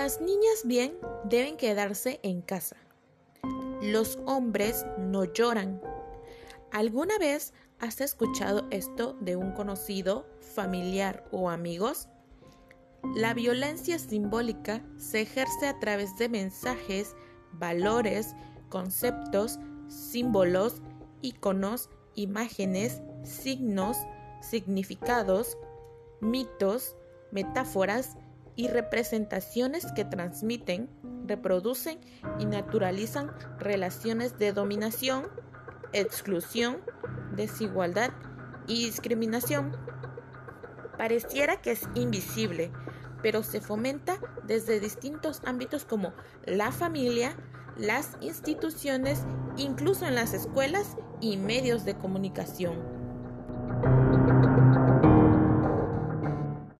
Las niñas bien deben quedarse en casa. Los hombres no lloran. ¿Alguna vez has escuchado esto de un conocido, familiar o amigos? La violencia simbólica se ejerce a través de mensajes, valores, conceptos, símbolos, iconos, imágenes, signos, significados, mitos, metáforas y representaciones que transmiten, reproducen y naturalizan relaciones de dominación, exclusión, desigualdad y discriminación. Pareciera que es invisible, pero se fomenta desde distintos ámbitos como la familia, las instituciones, incluso en las escuelas y medios de comunicación.